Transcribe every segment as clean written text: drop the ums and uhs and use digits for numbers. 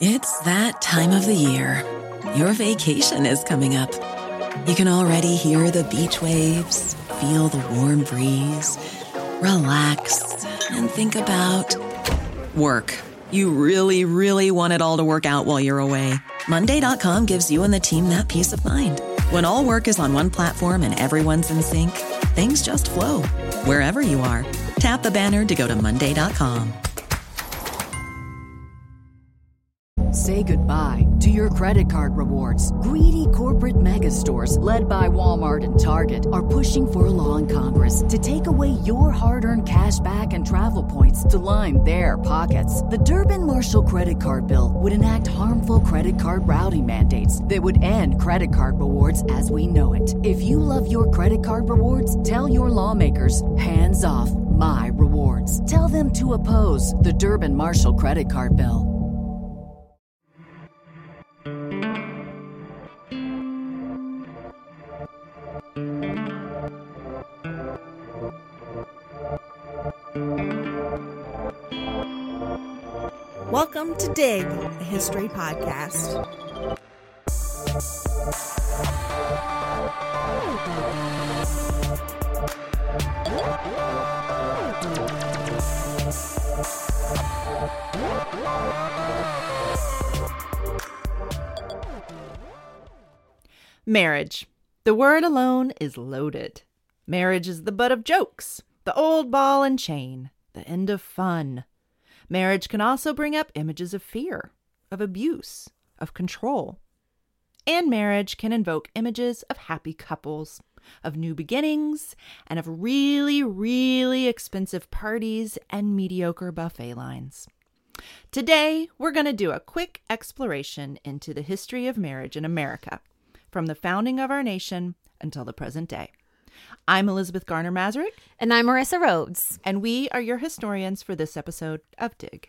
It's that time of the year. Your vacation is coming up. You can already hear the beach waves, feel the warm breeze, relax, and think about work. You really, really want it all to work out while you're away. Monday.com gives you and the team that peace of mind. When all work is on one platform and everyone's in sync, things just flow. Wherever you are, tap the banner to go to Monday.com. Say goodbye to your credit card rewards. Greedy corporate mega stores, led by Walmart and Target, are pushing for a law in Congress to take away your hard-earned cash back and travel points to line their pockets. The Durbin-Marshall credit card bill would enact harmful credit card routing mandates that would end credit card rewards as we know it. If you love your credit card rewards, tell your lawmakers, hands off my rewards. Tell them to oppose the Durbin-Marshall credit card bill. Welcome to Dig, a history podcast. Marriage. The word alone is loaded. Marriage is the butt of jokes, the old ball and chain, the end of fun. Marriage can also bring up images of fear, of abuse, of control. And marriage can invoke images of happy couples, of new beginnings, and of really, really expensive parties and mediocre buffet lines. Today, we're going to do a quick exploration into the history of marriage in America, from the founding of our nation until the present day. I'm Elizabeth Garner-Mazurek. And I'm Marissa Rhodes. And we are your historians for this episode of Dig.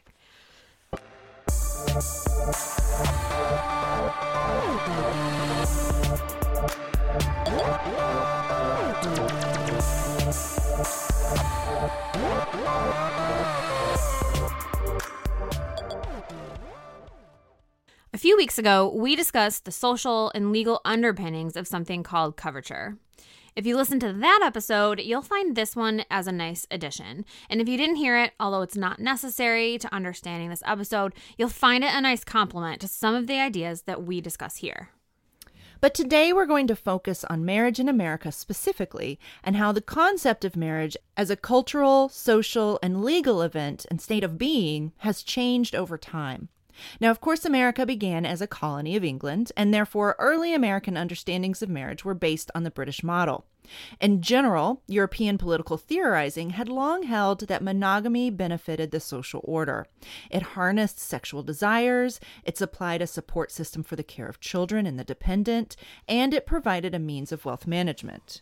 A few weeks ago, we discussed the social and legal underpinnings of something called coverture. If you listen to that episode, you'll find this one as a nice addition. And if you didn't hear it, although it's not necessary to understanding this episode, you'll find it a nice complement to some of the ideas that we discuss here. But today we're going to focus on marriage in America specifically, and how the concept of marriage as a cultural, social, and legal event and state of being has changed over time. Now, of course, America began as a colony of England, and therefore early American understandings of marriage were based on the British model. In general, European political theorizing had long held that monogamy benefited the social order. It harnessed sexual desires, it supplied a support system for the care of children and the dependent, and it provided a means of wealth management.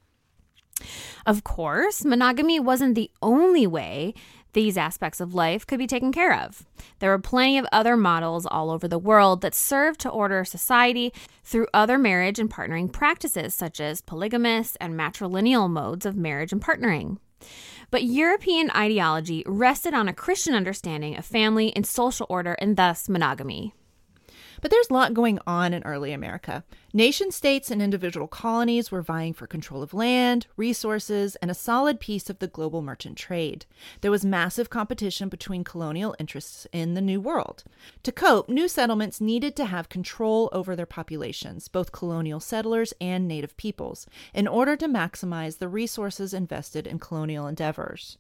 Of course, monogamy wasn't the only way these aspects of life could be taken care of. There were plenty of other models all over the world that served to order society through other marriage and partnering practices, such as polygamous and matrilineal modes of marriage and partnering. But European ideology rested on a Christian understanding of family and social order, and thus monogamy. But there's a lot going on in early America. Nation states and individual colonies were vying for control of land, resources, and a solid piece of the global merchant trade. There was massive competition between colonial interests in the New World. To cope, new settlements needed to have control over their populations, both colonial settlers and native peoples, in order to maximize the resources invested in colonial endeavors.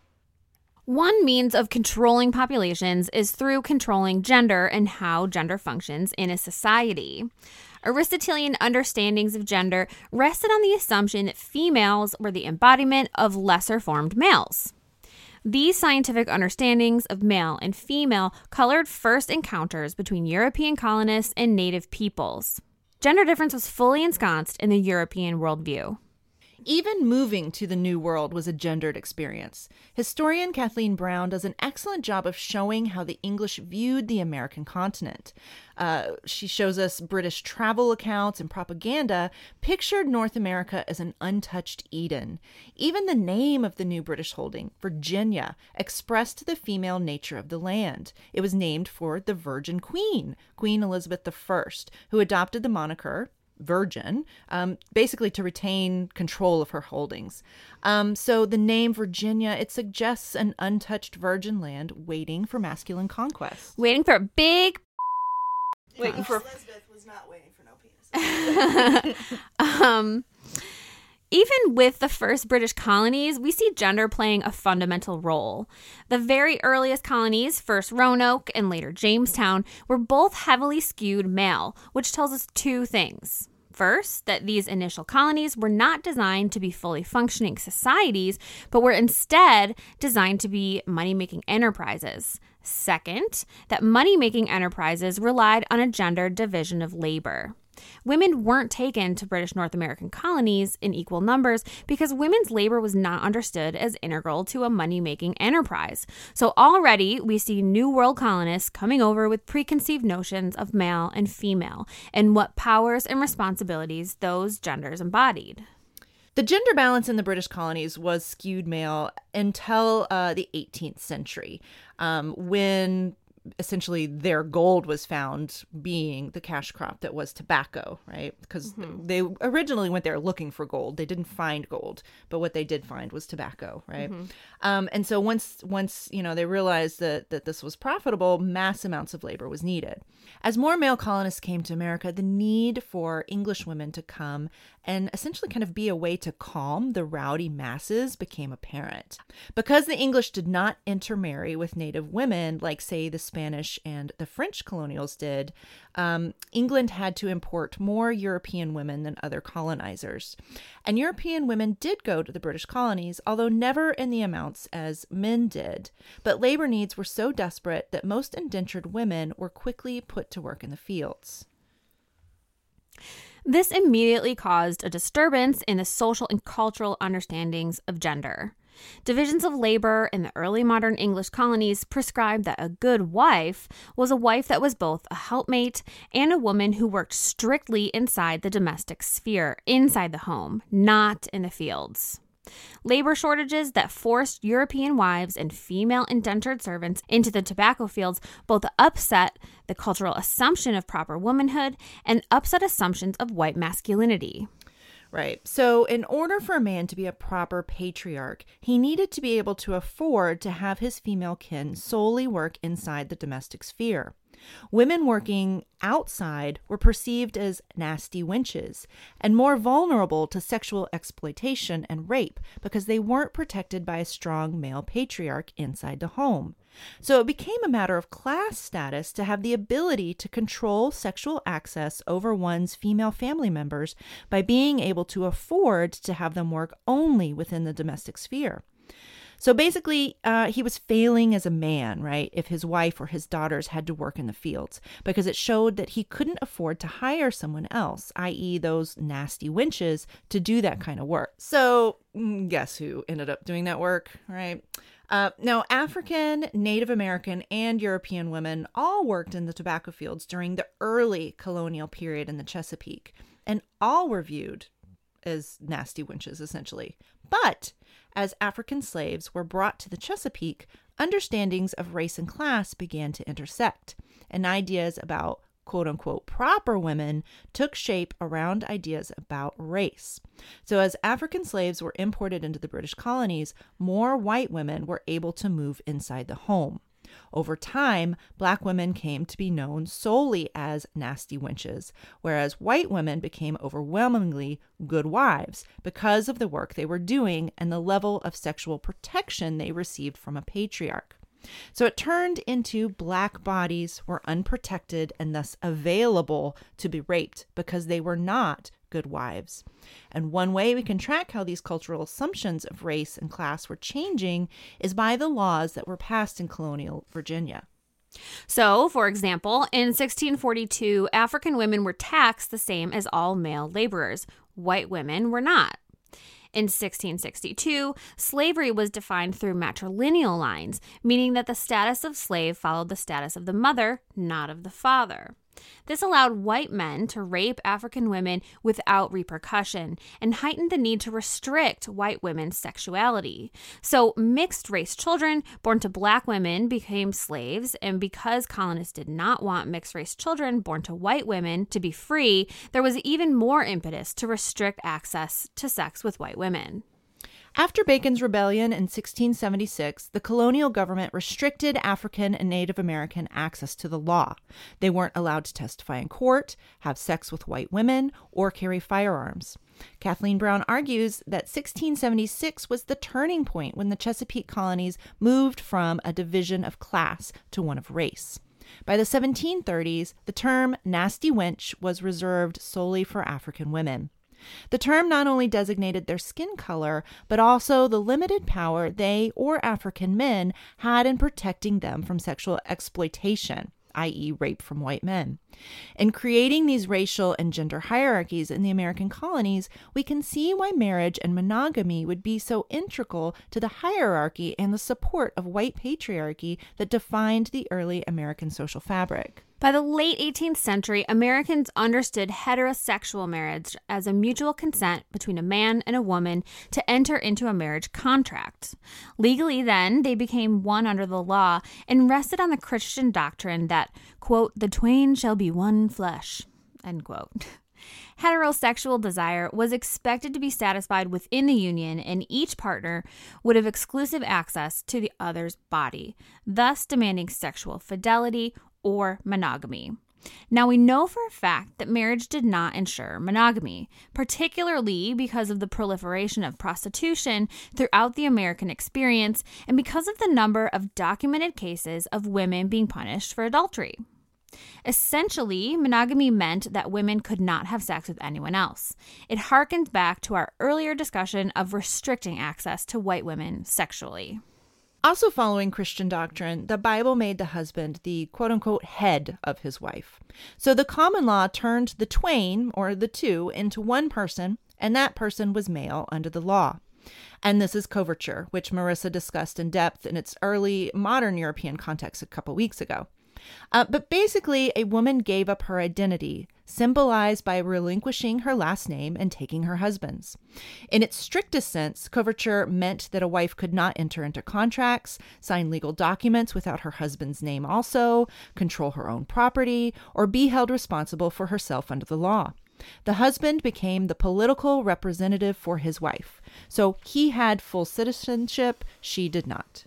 One means of controlling populations is through controlling gender and how gender functions in a society. Aristotelian understandings of gender rested on the assumption that females were the embodiment of lesser-formed males. These scientific understandings of male and female colored first encounters between European colonists and native peoples. Gender difference was fully ensconced in the European worldview. Even moving to the New World was a gendered experience. Historian Kathleen Brown does an excellent job of showing how the English viewed the American continent. She shows us British travel accounts and propaganda pictured North America as an untouched Eden. Even the name of the new British holding, Virginia, expressed the female nature of the land. It was named for the Virgin Queen, Queen Elizabeth I, who adopted the moniker Virgin, basically to retain control of her holdings. So the name Virginia, it suggests an untouched virgin land waiting for masculine conquest. Waiting for a big... Waiting for... Elizabeth was not waiting for no penis. Even with the first British colonies, we see gender playing a fundamental role. The very earliest colonies, first Roanoke and later Jamestown, were both heavily skewed male, which tells us two things. First, that these initial colonies were not designed to be fully functioning societies, but were instead designed to be money-making enterprises. Second, that money-making enterprises relied on a gendered division of labor. Women weren't taken to British North American colonies in equal numbers because women's labor was not understood as integral to a money-making enterprise. So already we see New World colonists coming over with preconceived notions of male and female and what powers and responsibilities those genders embodied. The gender balance in the British colonies was skewed male until the 18th century, when essentially their gold was found being the cash crop that was tobacco, right? Because they originally went there looking for gold. They didn't find gold, but what they did find was tobacco, right? And so once they realized that this was profitable, mass amounts of labor was needed. As more male colonists came to America, the need for English women to come and essentially kind of be a way to calm the rowdy masses became apparent. Because the English did not intermarry with native women like, say, the Spanish and the French colonials did, England had to import more European women than other colonizers. And European women did go to the British colonies, although never in the amounts as men did. But labor needs were so desperate that most indentured women were quickly put to work in the fields. This immediately caused a disturbance in the social and cultural understandings of gender. Divisions of labor in the early modern English colonies prescribed that a good wife was a wife that was both a helpmate and a woman who worked strictly inside the domestic sphere, inside the home, not in the fields. Labor shortages that forced European wives and female indentured servants into the tobacco fields both upset the cultural assumption of proper womanhood and upset assumptions of white masculinity. Right. So in order for a man to be a proper patriarch, he needed to be able to afford to have his female kin solely work inside the domestic sphere. Women working outside were perceived as nasty wenches and more vulnerable to sexual exploitation and rape because they weren't protected by a strong male patriarch inside the home. So it became a matter of class status to have the ability to control sexual access over one's female family members by being able to afford to have them work only within the domestic sphere. So basically, he was failing as a man, right, if his wife or his daughters had to work in the fields, because it showed that he couldn't afford to hire someone else, i.e. those nasty wenches, to do that kind of work. So guess who ended up doing that work, right? Now, African, Native American, and European women all worked in the tobacco fields during the early colonial period in the Chesapeake, and all were viewed as nasty wenches, essentially. But as African slaves were brought to the Chesapeake, understandings of race and class began to intersect, and ideas about quote-unquote proper women took shape around ideas about race. So as African slaves were imported into the British colonies, more white women were able to move inside the home. Over time, black women came to be known solely as nasty wenches, whereas white women became overwhelmingly good wives because of the work they were doing and the level of sexual protection they received from a patriarch. So it turned into black bodies were unprotected and thus available to be raped because they were not good wives. And one way we can track how these cultural assumptions of race and class were changing is by the laws that were passed in colonial Virginia. So, for example, in 1642, African women were taxed the same as all male laborers. White women were not. In 1662, slavery was defined through matrilineal lines, meaning that the status of slave followed the status of the mother, not of the father. This allowed white men to rape African women without repercussion and heightened the need to restrict white women's sexuality. So mixed-race children born to black women became slaves, and because colonists did not want mixed-race children born to white women to be free, there was even more impetus to restrict access to sex with white women. After Bacon's Rebellion in 1676, the colonial government restricted African and Native American access to the law. They weren't allowed to testify in court, have sex with white women, or carry firearms. Kathleen Brown argues that 1676 was the turning point when the Chesapeake colonies moved from a division of class to one of race. By the 1730s, the term nasty wench was reserved solely for African women. The term not only designated their skin color, but also the limited power they or African men had in protecting them from sexual exploitation, i.e., rape from white men. In creating these racial and gender hierarchies in the American colonies, we can see why marriage and monogamy would be so integral to the hierarchy and the support of white patriarchy that defined the early American social fabric. By the late 18th century, Americans understood heterosexual marriage as a mutual consent between a man and a woman to enter into a marriage contract. Legally, then, they became one under the law and rested on the Christian doctrine that, quote, the twain shall be one flesh, end quote. Heterosexual desire was expected to be satisfied within the union, and each partner would have exclusive access to the other's body, thus demanding sexual fidelity or monogamy. Now, we know for a fact that marriage did not ensure monogamy, particularly because of the proliferation of prostitution throughout the American experience and because of the number of documented cases of women being punished for adultery. Essentially, monogamy meant that women could not have sex with anyone else. It harkened back to our earlier discussion of restricting access to white women sexually. Also following Christian doctrine, the Bible made the husband the quote-unquote head of his wife. So the common law turned the twain, or the two, into one person, and that person was male under the law. And this is coverture, which Marissa discussed in depth in its early modern European context a couple weeks ago. But basically, a woman gave up her identity, symbolized by relinquishing her last name and taking her husband's. In its strictest sense, coverture meant that a wife could not enter into contracts, sign legal documents without her husband's name also, control her own property, or be held responsible for herself under the law. The husband became the political representative for his wife. So he had full citizenship, she did not.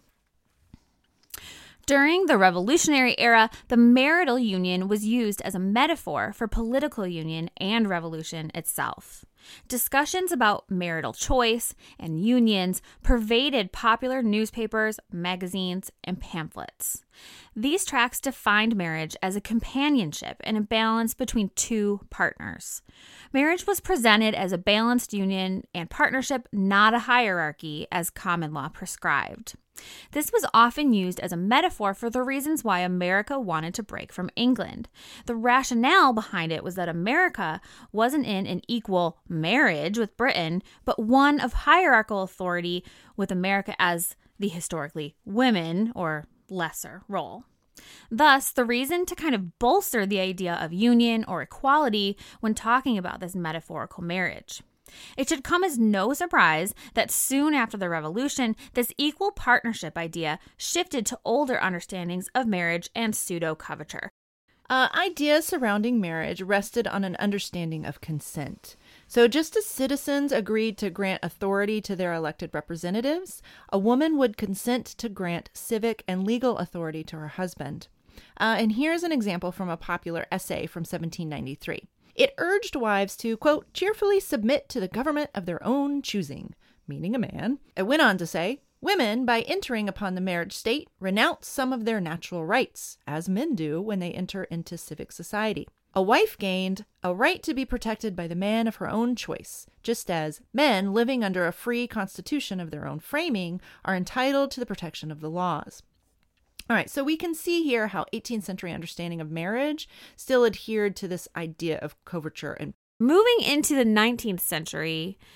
During the Revolutionary era, the marital union was used as a metaphor for political union and revolution itself. Discussions about marital choice and unions pervaded popular newspapers, magazines, and pamphlets. These tracts defined marriage as a companionship and a balance between two partners. Marriage was presented as a balanced union and partnership, not a hierarchy as common law prescribed. This was often used as a metaphor for the reasons why America wanted to break from England. The rationale behind it was that America wasn't in an equal marriage with Britain, but one of hierarchical authority with America as the historically women or lesser role. Thus, the reason to kind of bolster the idea of union or equality when talking about this metaphorical marriage. It should come as no surprise that soon after the Revolution, this equal partnership idea shifted to older understandings of marriage and pseudo-coverture. Ideas surrounding marriage rested on an understanding of consent. So just as citizens agreed to grant authority to their elected representatives, a woman would consent to grant civic and legal authority to her husband. And here's an example from a popular essay from 1793. It urged wives to, quote, cheerfully submit to the government of their own choosing, meaning a man. It went on to say, women, by entering upon the marriage state, renounce some of their natural rights, as men do when they enter into civic society. A wife gained a right to be protected by the man of her own choice, just as men living under a free constitution of their own framing are entitled to the protection of the laws. All right, so we can see here how 18th century understanding of marriage still adhered to this idea of coverture. And moving into the 19th century,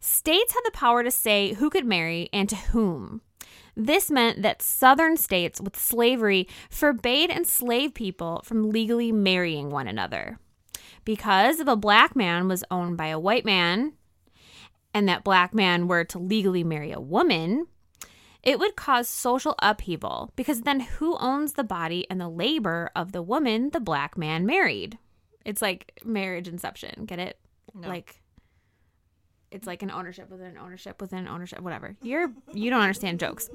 States had the power to say who could marry and to whom. This meant that southern states with slavery forbade enslaved people from legally marrying one another. Because if a black man was owned by a white man, and that black man were to legally marry a woman, it would cause social upheaval, because then who owns the body and the labor of the woman the black man married? It's like marriage inception. Get it? No. Like, it's like an ownership within an ownership within an ownership, whatever. You don't understand jokes.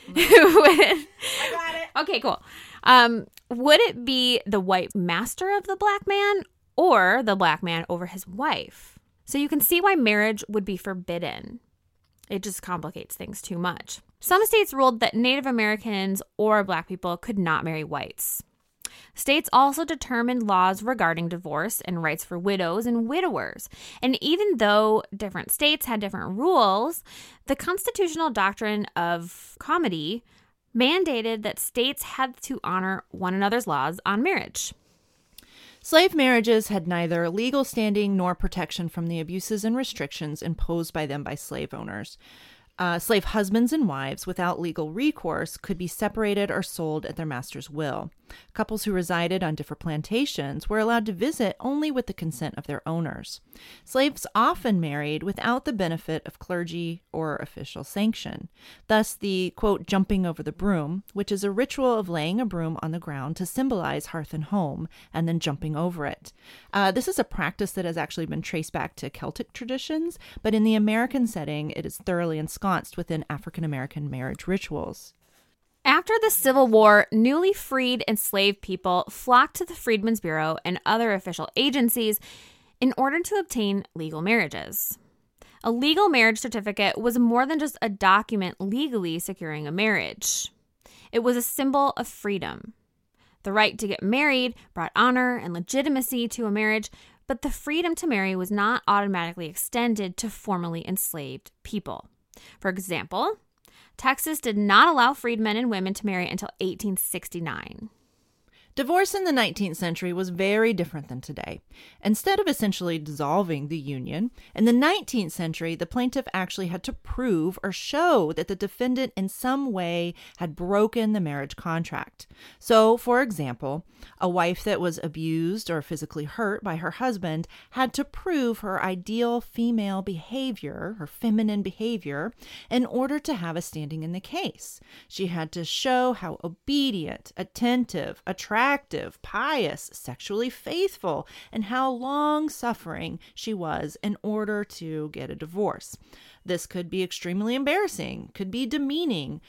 I got it. Okay, cool. Would it be the white master of the black man or the black man over his wife? So you can see why marriage would be forbidden. It just complicates things too much. Some states ruled that Native Americans or black people could not marry whites. States also determined laws regarding divorce and rights for widows and widowers. And even though different states had different rules, the constitutional doctrine of comity mandated that states had to honor one another's laws on marriage. Slave marriages had neither legal standing nor protection from the abuses and restrictions imposed by them by slave owners. Slave husbands and wives without legal recourse could be separated or sold at their master's will. Couples who resided on different plantations were allowed to visit only with the consent of their owners. Slaves often married without the benefit of clergy or official sanction. Thus, the, quote, jumping over the broom, which is a ritual of laying a broom on the ground to symbolize hearth and home, and then jumping over it. This is a practice that has actually been traced back to Celtic traditions, but in the American setting, it is thoroughly ensconced within African American marriage rituals. After the Civil War, newly freed enslaved people flocked to the Freedmen's Bureau and other official agencies in order to obtain legal marriages. A legal marriage certificate was more than just a document legally securing a marriage. It was a symbol of freedom. The right to get married brought honor and legitimacy to a marriage, but the freedom to marry was not automatically extended to formerly enslaved people. For example, Texas did not allow freed men and women to marry until 1869. Divorce in the 19th century was very different than today. Instead of essentially dissolving the union, in the 19th century, the plaintiff actually had to prove or show that the defendant in some way had broken the marriage contract. So, for example, a wife that was abused or physically hurt by her husband had to prove her ideal female behavior, her feminine behavior, in order to have a standing in the case. She had to show how obedient, attentive, attractive, pious, sexually faithful, and how long-suffering she was in order to get a divorce. This could be extremely embarrassing, could be demeaning,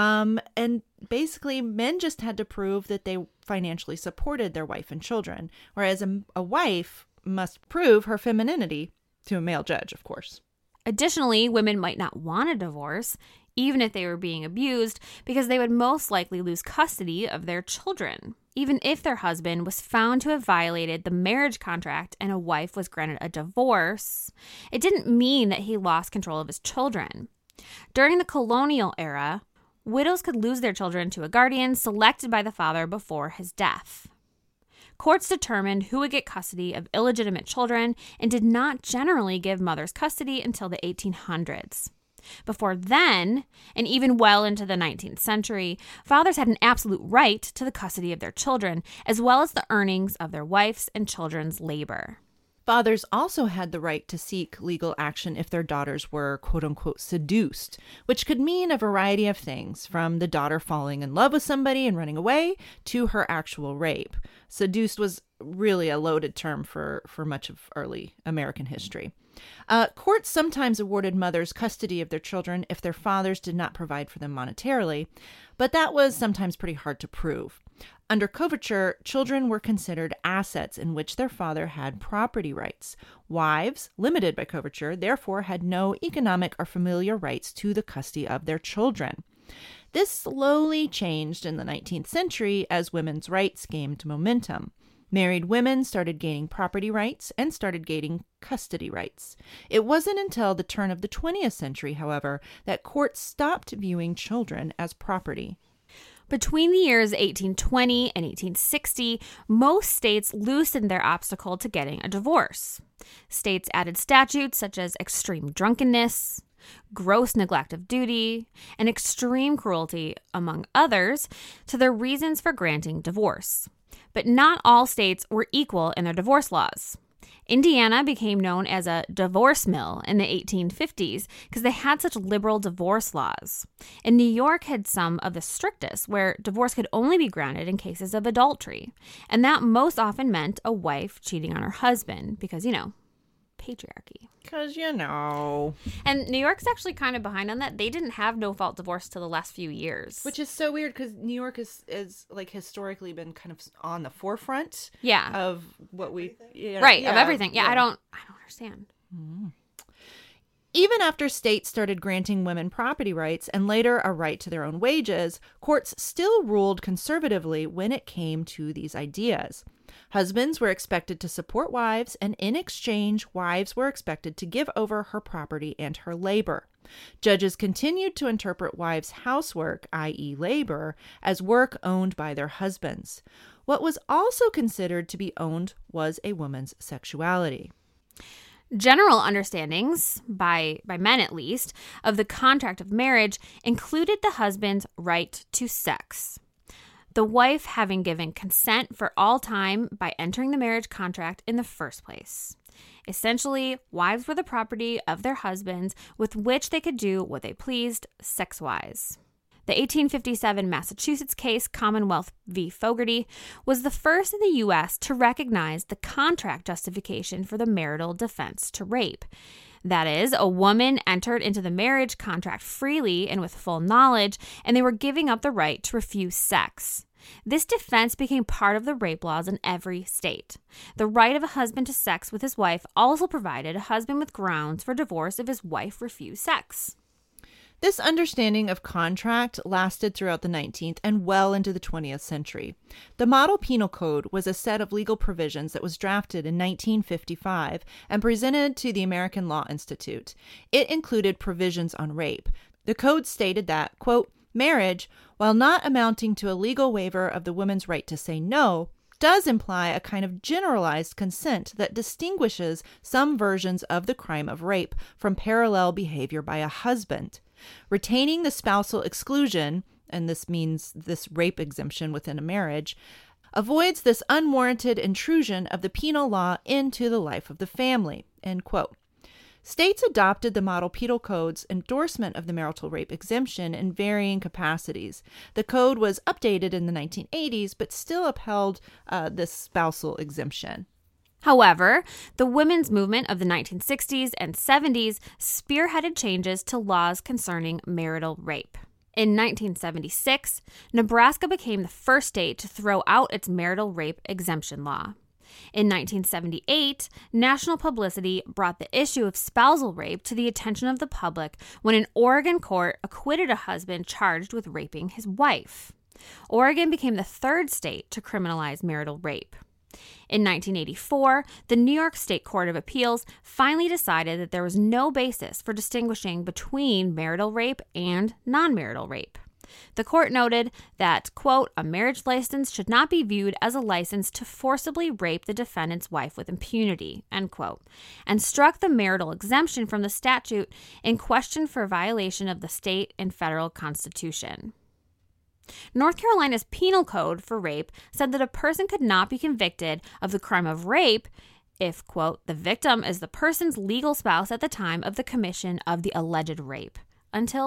and basically men just had to prove that they financially supported their wife and children, whereas a wife must prove her femininity to a male judge, of course. Additionally, women might not want a divorce, even if they were being abused, because they would most likely lose custody of their children. Even if their husband was found to have violated the marriage contract and a wife was granted a divorce, it didn't mean that he lost control of his children. During the colonial era, widows could lose their children to a guardian selected by the father before his death. Courts determined who would get custody of illegitimate children and did not generally give mothers custody until the 1800s. Before then, and even well into the 19th century, fathers had an absolute right to the custody of their children, as well as the earnings of their wives' and children's labor. Fathers also had the right to seek legal action if their daughters were, quote-unquote, seduced, which could mean a variety of things, from the daughter falling in love with somebody and running away to her actual rape. Seduced was really a loaded term for much of early American history. Courts sometimes awarded mothers custody of their children if their fathers did not provide for them monetarily, but that was sometimes pretty hard to prove. Under coverture, children were considered assets in which their father had property rights. Wives, limited by coverture, therefore had no economic or familial rights to the custody of their children. This slowly changed in the 19th century as women's rights gained momentum. Married women started gaining property rights and started gaining custody rights. It wasn't until the turn of the 20th century, however, that courts stopped viewing children as property. Between the years 1820 and 1860, most states loosened their obstacle to getting a divorce. States added statutes such as extreme drunkenness, gross neglect of duty, and extreme cruelty, among others, to their reasons for granting divorce. But not all states were equal in their divorce laws. Indiana became known as a divorce mill in the 1850s because they had such liberal divorce laws. And New York had some of the strictest, where divorce could only be granted in cases of adultery. And that most often meant a wife cheating on her husband because, patriarchy. Because, you know. And New York's actually kind of behind on that. They didn't have no-fault divorce till the last few years. Which is so weird because New York is like historically been kind of on the forefront of what we... of everything. Yeah, I don't understand. Even after states started granting women property rights and later a right to their own wages, courts still ruled conservatively when it came to these ideas. Husbands were expected to support wives, and in exchange, wives were expected to give over her property and her labor. Judges continued to interpret wives' housework, i.e. labor, as work owned by their husbands. What was also considered to be owned was a woman's sexuality. General understandings, by men at least, of the contract of marriage included the husband's right to sex. The wife having given consent for all time by entering the marriage contract in the first place. Essentially, wives were the property of their husbands with which they could do what they pleased sex-wise. The 1857 Massachusetts case, Commonwealth v. Fogarty, was the first in the U.S. to recognize the contract justification for the marital defense to rape. That is, a woman entered into the marriage contract freely and with full knowledge, and they were giving up the right to refuse sex. This defense became part of the rape laws in every state. The right of a husband to sex with his wife also provided a husband with grounds for divorce if his wife refused sex. This understanding of contract lasted throughout the 19th and well into the 20th century. The Model Penal Code was a set of legal provisions that was drafted in 1955 and presented to the American Law Institute. It included provisions on rape. The code stated that, quote, marriage, while not amounting to a legal waiver of the woman's right to say no, does imply a kind of generalized consent that distinguishes some versions of the crime of rape from parallel behavior by a husband. Retaining the spousal exclusion, and this means this rape exemption within a marriage, avoids this unwarranted intrusion of the penal law into the life of the family, end quote. States adopted the Model Penal Code's endorsement of the marital rape exemption in varying capacities. The code was updated in the 1980s, but still upheld this spousal exemption. However, the women's movement of the 1960s and 70s spearheaded changes to laws concerning marital rape. In 1976, Nebraska became the first state to throw out its marital rape exemption law. In 1978, national publicity brought the issue of spousal rape to the attention of the public when an Oregon court acquitted a husband charged with raping his wife. Oregon became the third state to criminalize marital rape. In 1984, the New York State Court of Appeals finally decided that there was no basis for distinguishing between marital rape and non-marital rape. The court noted that, quote, a marriage license should not be viewed as a license to forcibly rape the defendant's wife with impunity, end quote, and struck the marital exemption from the statute in question for violation of the state and federal constitution. North Carolina's penal code for rape said that a person could not be convicted of the crime of rape if, quote, the victim is the person's legal spouse at the time of the commission of the alleged rape, until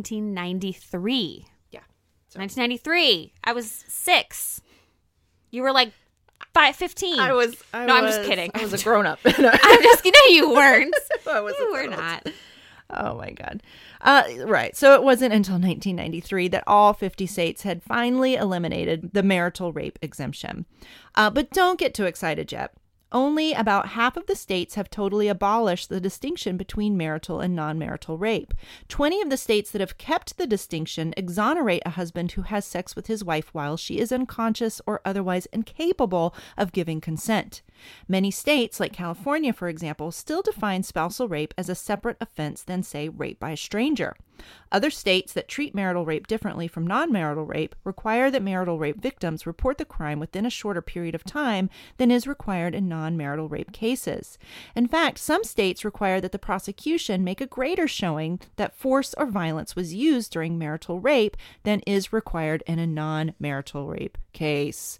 1993. Yeah. So. 1993. I was 6. You were like 15. I'm just kidding. I was a grown-up. I'm just kidding. No, you weren't. You were not. Oh, my God. Right. So it wasn't until 1993 that all 50 states had finally eliminated the marital rape exemption. But don't get too excited yet. Only about half of the states have totally abolished the distinction between marital and non-marital rape. 20 of the states that have kept the distinction exonerate a husband who has sex with his wife while she is unconscious or otherwise incapable of giving consent. Many states, like California, for example, still define spousal rape as a separate offense than, say, rape by a stranger. Other states that treat marital rape differently from non-marital rape require that marital rape victims report the crime within a shorter period of time than is required in non-marital rape cases. In fact, some states require that the prosecution make a greater showing that force or violence was used during marital rape than is required in a non-marital rape case.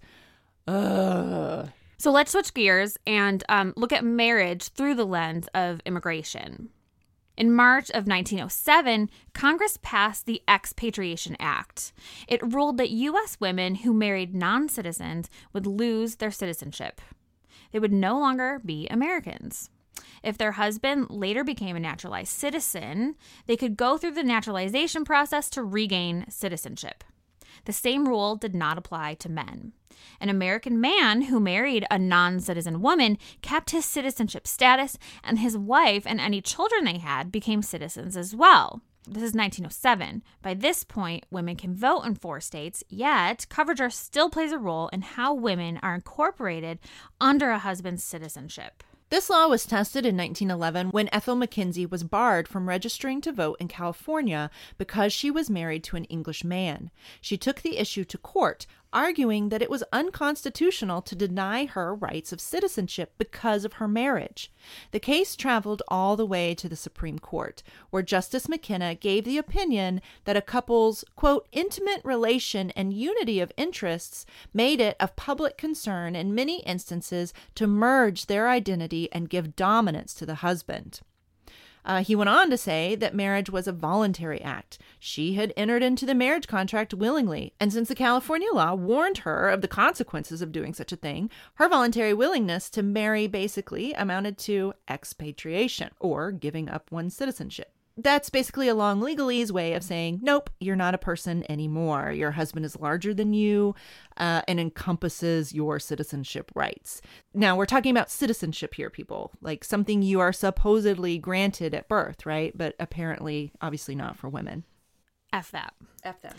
Ugh. So let's switch gears and look at marriage through the lens of immigration. In March of 1907, Congress passed the Expatriation Act. It ruled that U.S. women who married non-citizens would lose their citizenship. They would no longer be Americans. If their husband later became a naturalized citizen, they could go through the naturalization process to regain citizenship. The same rule did not apply to men. An American man who married a non-citizen woman kept his citizenship status, and his wife and any children they had became citizens as well. This is 1907. By this point, women can vote in 4 states, yet coverage still plays a role in how women are incorporated under a husband's citizenship. This law was tested in 1911 when Ethel McKenzie was barred from registering to vote in California because she was married to an English man. She took the issue to court, arguing that it was unconstitutional to deny her rights of citizenship because of her marriage. The case traveled all the way to the Supreme Court, where Justice McKenna gave the opinion that a couple's, quote, intimate relation and unity of interests made it of public concern in many instances to merge their identity and give dominance to the husband. He went on to say that marriage was a voluntary act. She had entered into the marriage contract willingly, and since the California law warned her of the consequences of doing such a thing, her voluntary willingness to marry basically amounted to expatriation, or giving up one's citizenship. That's basically a long legalese way of saying, nope, you're not a person anymore. Your husband is larger than you and encompasses your citizenship rights. Now, we're talking about citizenship here, people, like something you are supposedly granted at birth, right? But apparently, obviously not for women. F that. F them.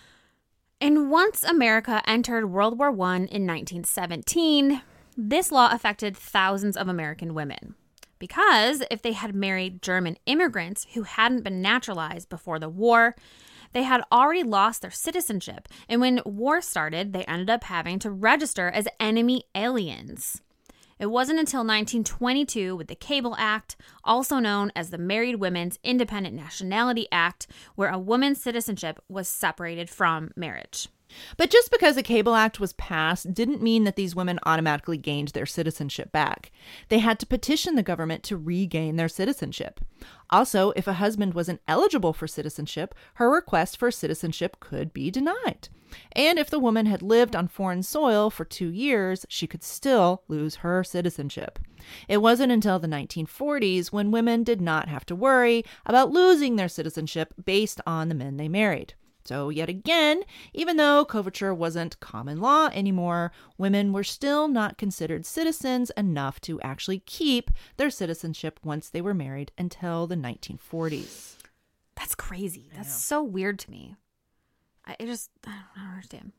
And once America entered World War I in 1917, this law affected thousands of American women. Because if they had married German immigrants who hadn't been naturalized before the war, they had already lost their citizenship. And when war started, they ended up having to register as enemy aliens. It wasn't until 1922 with the Cable Act, also known as the Married Women's Independent Nationality Act, where a woman's citizenship was separated from marriage. But just because the Cable Act was passed didn't mean that these women automatically gained their citizenship back. They had to petition the government to regain their citizenship. Also, if a husband wasn't eligible for citizenship, her request for citizenship could be denied. And if the woman had lived on foreign soil for 2 years, she could still lose her citizenship. It wasn't until the 1940s when women did not have to worry about losing their citizenship based on the men they married. So yet again, even though coverture wasn't common law anymore, women were still not considered citizens enough to actually keep their citizenship once they were married until the 1940s. That's crazy. That's so weird to me. I don't understand.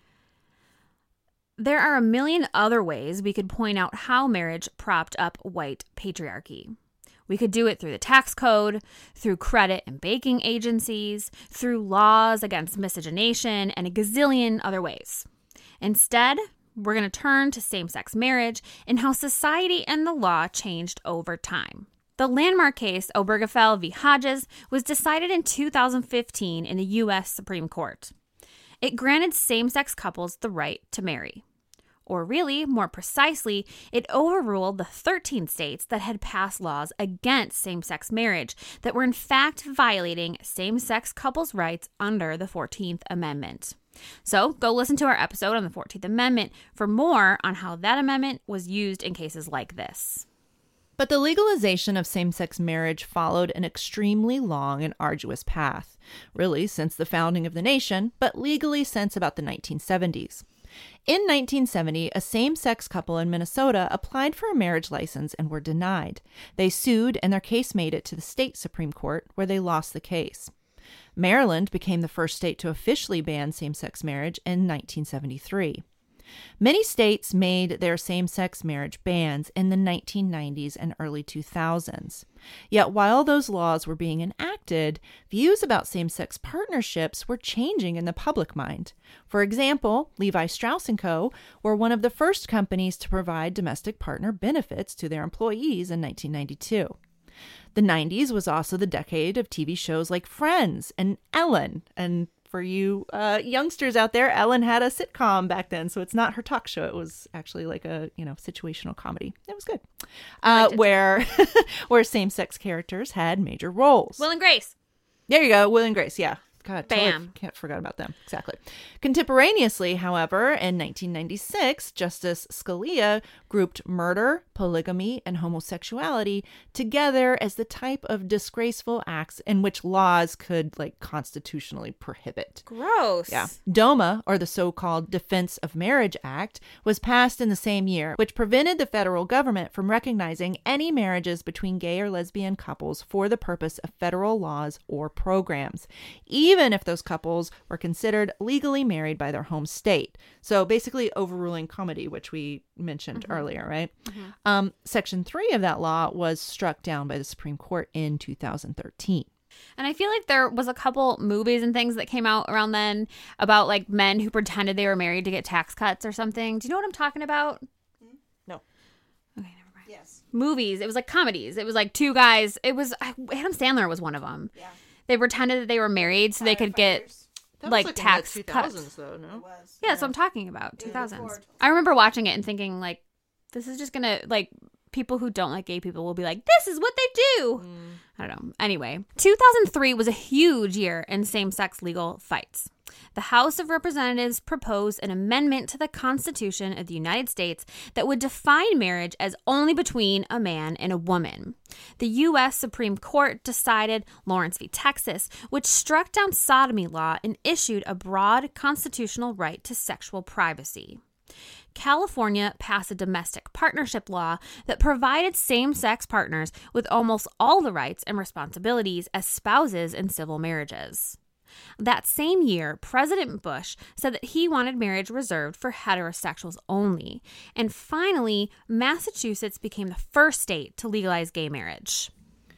There are a million other ways we could point out how marriage propped up white patriarchy. We could do it through the tax code, through credit and banking agencies, through laws against miscegenation, and a gazillion other ways. Instead, we're going to turn to same-sex marriage and how society and the law changed over time. The landmark case Obergefell v. Hodges was decided in 2015 in the U.S. Supreme Court. It granted same-sex couples the right to marry. Or really, more precisely, it overruled the 13 states that had passed laws against same-sex marriage that were in fact violating same-sex couples' rights under the 14th Amendment. So go listen to our episode on the 14th Amendment for more on how that amendment was used in cases like this. But the legalization of same-sex marriage followed an extremely long and arduous path, really since the founding of the nation, but legally since about the 1970s. In 1970, a same-sex couple in Minnesota applied for a marriage license and were denied. They sued, and their case made it to the state Supreme Court, where they lost the case. Maryland became the first state to officially ban same-sex marriage in 1973. Many states made their same-sex marriage bans in the 1990s and early 2000s. Yet while those laws were being enacted, views about same-sex partnerships were changing in the public mind. For example, Levi Strauss & Co. were one of the first companies to provide domestic partner benefits to their employees in 1992. The 90s was also the decade of TV shows like Friends and Ellen. And for you youngsters out there, Ellen had a sitcom back then, so it's not her talk show. It was actually like a, situational comedy. It was good. Where same-sex characters had major roles. Will and Grace. There you go. Will and Grace. Yeah. God, Bam. Totally forgot about them. Exactly. Contemporaneously, however, in 1996, Justice Scalia grouped murder, polygamy, and homosexuality together as the type of disgraceful acts in which laws could, constitutionally prohibit. Gross. Yeah. DOMA, or the so-called Defense of Marriage Act, was passed in the same year, which prevented the federal government from recognizing any marriages between gay or lesbian couples for the purpose of federal laws or programs, even if those couples were considered legally married by their home state. So basically overruling comity, which we mentioned earlier, right? Section 3 of that law was struck down by the Supreme Court in 2013. And I feel like there was a couple movies and things that came out around then about men who pretended they were married to get tax cuts or something. Do you know what I'm talking about? No. Okay, never mind. Yes. Movies. It was comedies. It was two guys. It was Adam Sandler was one of them. Yeah. They pretended that they were married so they could get That was tax in the 2000s, cuts. though, no? It was. Yeah, that's what I'm talking about. Yeah, 2000s. before. I remember watching it and thinking this is just gonna people who don't like gay people will be like, this is what they do. I don't know. Anyway, 2003 was a huge year in same-sex legal fights. The House of Representatives proposed an amendment to the Constitution of the United States that would define marriage as only between a man and a woman. The U.S. Supreme Court decided Lawrence v. Texas, which struck down sodomy law and issued a broad constitutional right to sexual privacy. California passed a domestic partnership law that provided same-sex partners with almost all the rights and responsibilities as spouses in civil marriages. That same year, President Bush said that he wanted marriage reserved for heterosexuals only. And finally, Massachusetts became the first state to legalize gay marriage.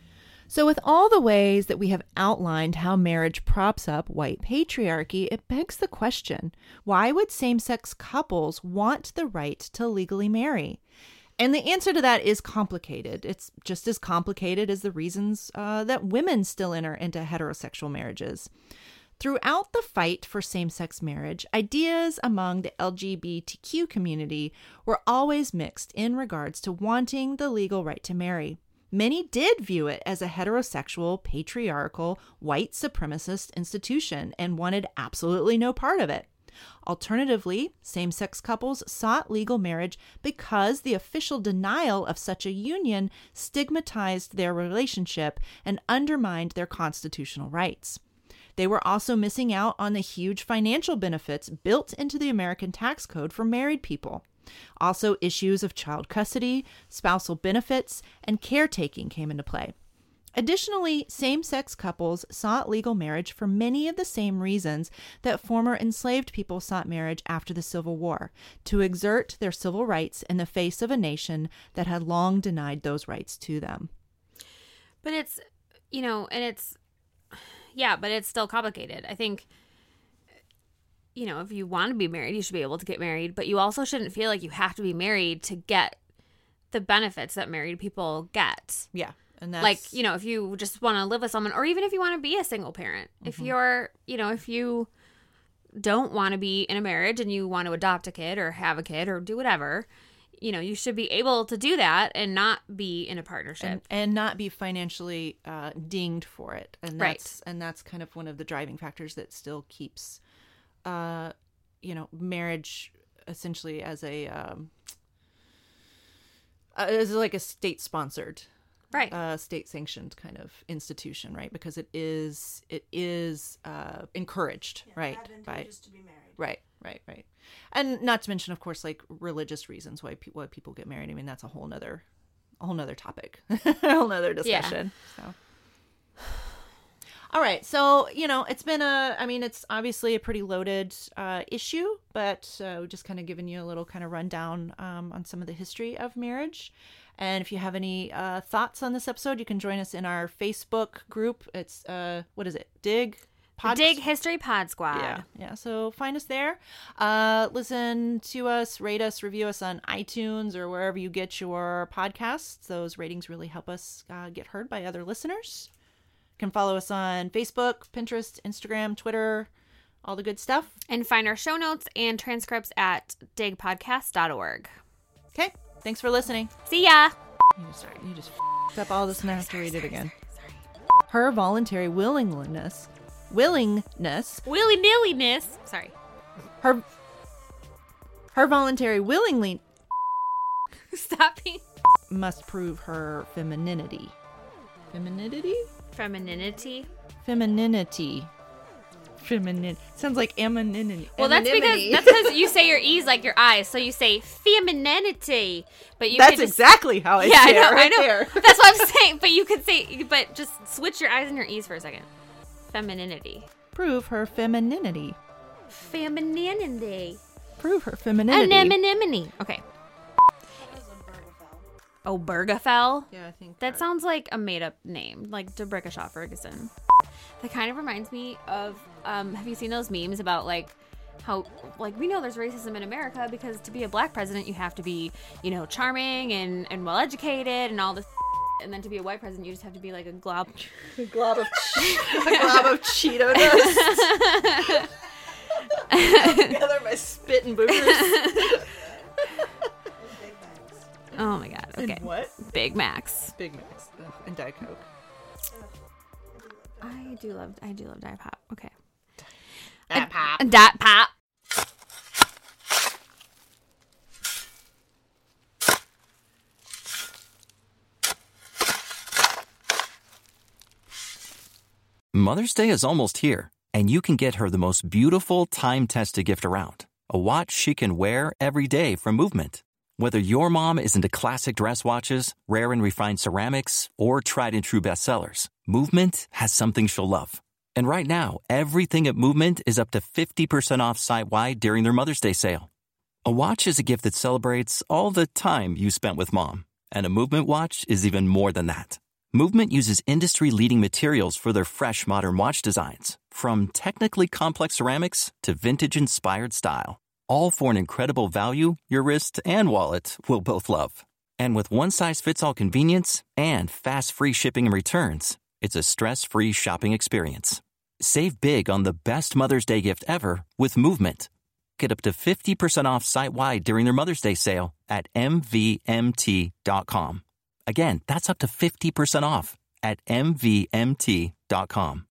So with all the ways that we have outlined how marriage props up white patriarchy, it begs the question, why would same-sex couples want the right to legally marry? And the answer to that is complicated. It's just as complicated as the reasons that women still enter into heterosexual marriages. Throughout the fight for same-sex marriage, ideas among the LGBTQ community were always mixed in regards to wanting the legal right to marry. Many did view it as a heterosexual, patriarchal, white supremacist institution and wanted absolutely no part of it. Alternatively, same-sex couples sought legal marriage because the official denial of such a union stigmatized their relationship and undermined their constitutional rights. They were also missing out on the huge financial benefits built into the American tax code for married people. Also, issues of child custody, spousal benefits, and caretaking came into play. Additionally, same-sex couples sought legal marriage for many of the same reasons that former enslaved people sought marriage after the Civil War, to exert their civil rights in the face of a nation that had long denied those rights to them. But it's, but it's still complicated. I think, if you want to be married, you should be able to get married, but you also shouldn't feel like you have to be married to get the benefits that married people get. Yeah. And that's... if you just want to live with someone, or even if you want to be a single parent, if you're, if you don't want to be in a marriage and you want to adopt a kid or have a kid or do whatever, you should be able to do that and not be in a partnership. And not be financially dinged for it. And that's kind of one of the driving factors that still keeps, marriage essentially as like a state-sponsored, state-sanctioned kind of institution, right? Because it is encouraged, right? Advantageous to be married. Right. And not to mention, of course, like religious reasons why people get married. I mean, that's a whole nother topic, a whole nother discussion. Yeah. So, All right. So, it's been it's obviously a pretty loaded issue, but we're just kind of giving you a little kind of rundown on some of the history of marriage. And if you have any thoughts on this episode, you can join us in our Facebook group. It's, what is it? Dig History Pod Squad. Yeah. So find us there. Listen to us, rate us, review us on iTunes or wherever you get your podcasts. Those ratings really help us get heard by other listeners. You can follow us on Facebook, Pinterest, Instagram, Twitter, all the good stuff. And find our show notes and transcripts at digpodcast.org. Okay. Thanks for listening. See ya. You just f***ed up all this and I have to read it again. Her voluntary willingness. Willy-nilliness. Sorry. Her voluntary willingly Stop being... must prove her femininity. Femininity. Sounds like anonymity. Well, that's because you say your E's like your I's, so you say femininity. But that's exactly how I say it. I know. There. That's what I'm saying. But you could say, but just switch your I's and your E's for a second. Femininity. Prove her femininity. Femininity. Prove her femininity. Anemone. Okay. Oh, Bergafell? Yeah, I think that sounds like a made-up name, like Debrickashaw Ferguson. That kind of reminds me of, have you seen those memes about, like, how, like, we know there's racism in America because to be a black president, you have to be, charming and well-educated and all this, and then to be a white president, you just have to be, like, a glob of Cheeto dust. Together by spit and boogers. Oh my god. Okay. And what? Big Macs. Big Macs. Ugh, and Diet Coke. I do love Diet Pop. Okay. Diet Pop. Diet Pop. Mother's Day is almost here, and you can get her the most beautiful time-tested gift around. A watch she can wear every day from Movement. Whether your mom is into classic dress watches, rare and refined ceramics, or tried and true bestsellers, Movement has something she'll love. And right now, everything at Movement is up to 50% off site-wide during their Mother's Day sale. A watch is a gift that celebrates all the time you spent with mom. And a Movement watch is even more than that. Movement uses industry-leading materials for their fresh modern watch designs, from technically complex ceramics to vintage-inspired style. All for an incredible value your wrist and wallet will both love. And with one-size-fits-all convenience and fast free shipping and returns, it's a stress-free shopping experience. Save big on the best Mother's Day gift ever with Movement. Get up to 50% off site-wide during their Mother's Day sale at MVMT.com. Again, that's up to 50% off at MVMT.com.